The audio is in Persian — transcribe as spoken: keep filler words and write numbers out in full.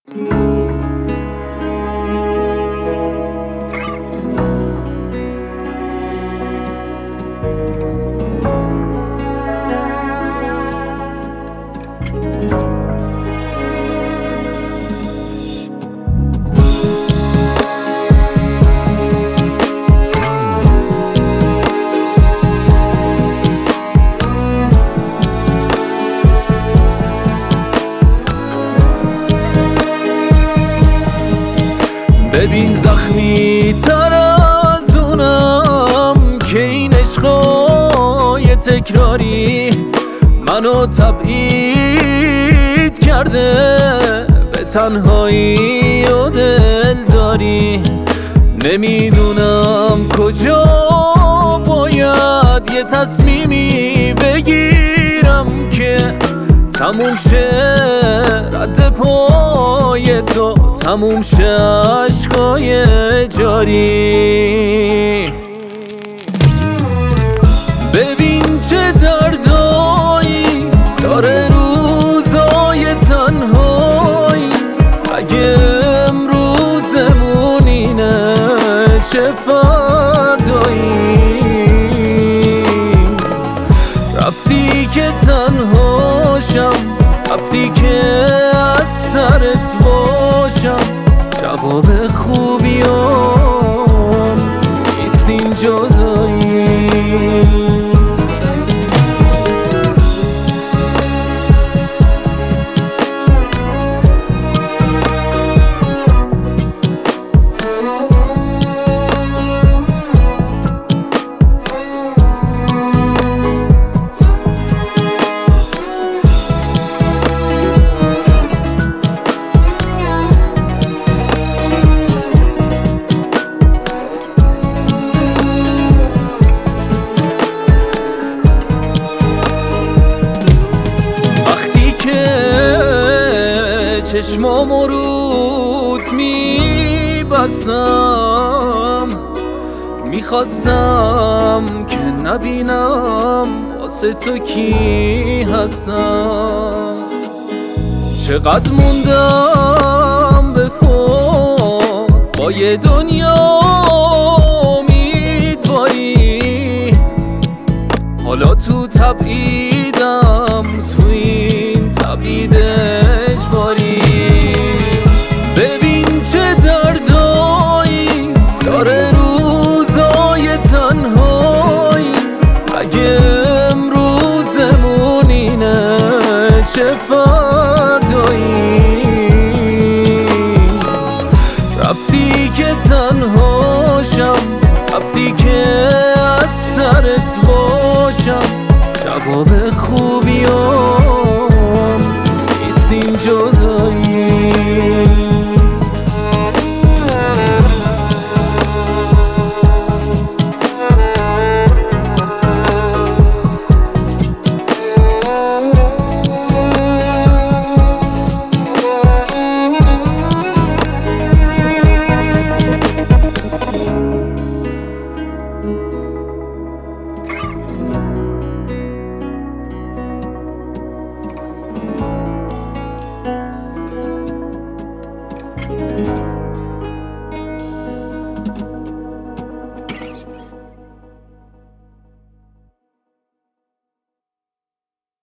ببین زخمی تر از اونم که این عشقای تکراری منو تبعید کرده به تنهایی و دلداری. نمیدونم کجا باید یه تصمیمی بگیرم که تموم شه رد پای تو، تموم شه عشقای جاری. ببین چه دردایی داره روزای تنهایی، اگه امروزمون اینه چه فردایی. رفتی که تنهاشم، رفتی که از سرت باشم، جواب خوبیام نیست این جدایی. چشمامو روت میبستم، میخواستم که نبینم واسه تو کی هستم. چقدر موندم به پا با یه دنیا امیدواری، حالا تو تبعیدم، تو این تبعید اجباری. ببین چه دردایی داره روزای تنهایی، اگه امروزمون اینه چه فردایی. رفتی که تنهاشم، رفتی که از سرت باشم، جواب خوبیام نیست این جدا.